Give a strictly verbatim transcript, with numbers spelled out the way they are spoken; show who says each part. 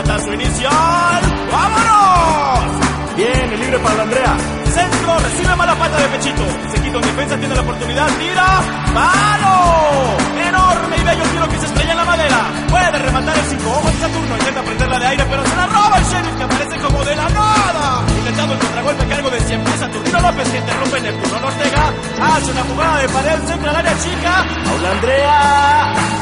Speaker 1: remata su inicial. ¡Vámonos! Bien, el libre para la Andrea. Centro, recibe mala pata de pechito. Se quita en defensa, tiene la oportunidad, tira. ¡Palo! Enorme y bello tiro que se estrella en la madera. Puede rematar el cinco. Ojo en Saturno, intenta prenderla de aire, pero se la roba el Sheriff, que aparece como de la nada. Intentando el contragolpe a cargo de siempre Saturnino López, que interrumpe Neptuno Ortega. Hace una jugada de pared, centra al área chica. Paula Andrea.